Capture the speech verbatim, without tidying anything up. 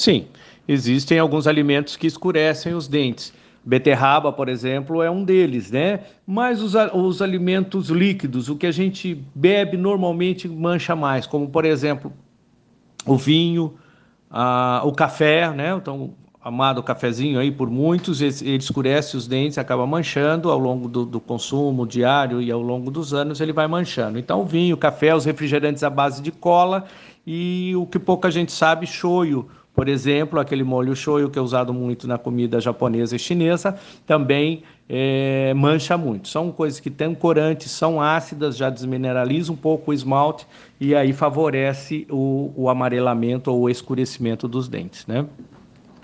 Sim, existem alguns alimentos que escurecem os dentes. Beterraba, por exemplo, é um deles, né? Mas os, a- os alimentos líquidos, o que a gente bebe normalmente mancha mais, como por exemplo o vinho, ah, o café, né? Então, amado cafezinho aí por muitos, ele, ele escurece os dentes, acaba manchando ao longo do, do consumo diário e ao longo dos anos ele vai manchando. Então, o vinho, o café, os refrigerantes à base de cola e o que pouca gente sabe, shoyu. Por exemplo, aquele molho shoyu que é usado muito na comida japonesa e chinesa, também é, mancha muito. São coisas que têm corantes, são ácidas, já desmineraliza um pouco o esmalte e aí favorece o, o amarelamento ou o escurecimento dos dentes, né?